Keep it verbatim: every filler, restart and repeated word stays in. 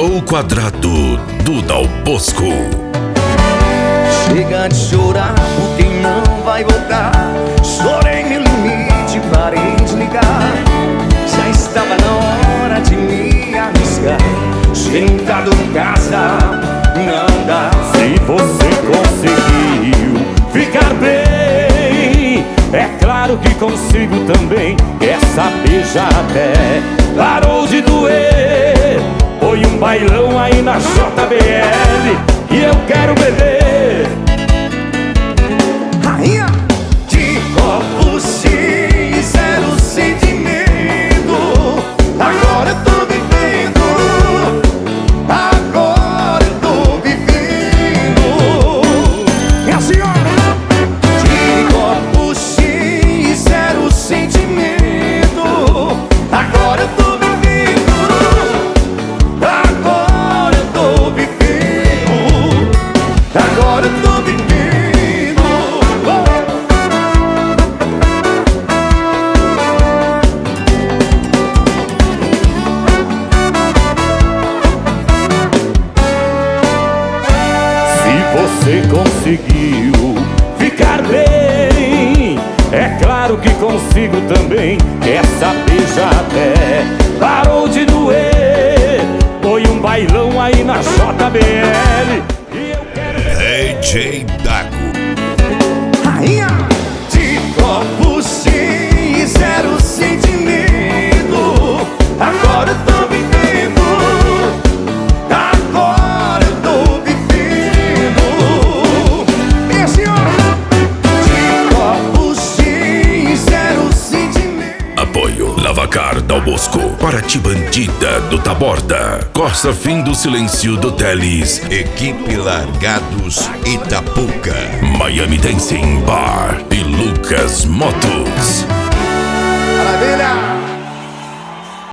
Gol Quadrado do Dal Bosco. Chega de chorar por quem não vai voltar. Chorei meu limite, parei de ligar. Já estava na hora de me arriscar. Sentado em casa, não dá. Se você conseguiu ficar bem, é claro que consigo também. Quer saber, já até parou de doer. Foi um bailão aí na J B L e eu quero beber. Rainha de copos cheios, zero sentimento. Agora eu tô vivendo. Agora eu tô vivendo. É a senhora de copos cheios, zero sentimento. Agora eu tô vivendo. Agora eu tô vivendo. Agora eu tô vivendo. Você conseguiu ficar bem, é claro que consigo também. Quer saber, já até parou de doer. Foi um bailão aí na J B L e eu quero D J Dago. Rainha de copos cheios, zero sentimento. Agora eu tô vivendo. Agora eu tô vivendo. Minha senhora de copos cheios, zero sentimento. Apoio Lavacar Dal Bosco, Paraty Bandida do Taborda, Costa Fim do Silêncio do Teles, Equipe Largados Itapuca, Miami Dancing Bar e Lucas Motos. Maravilha!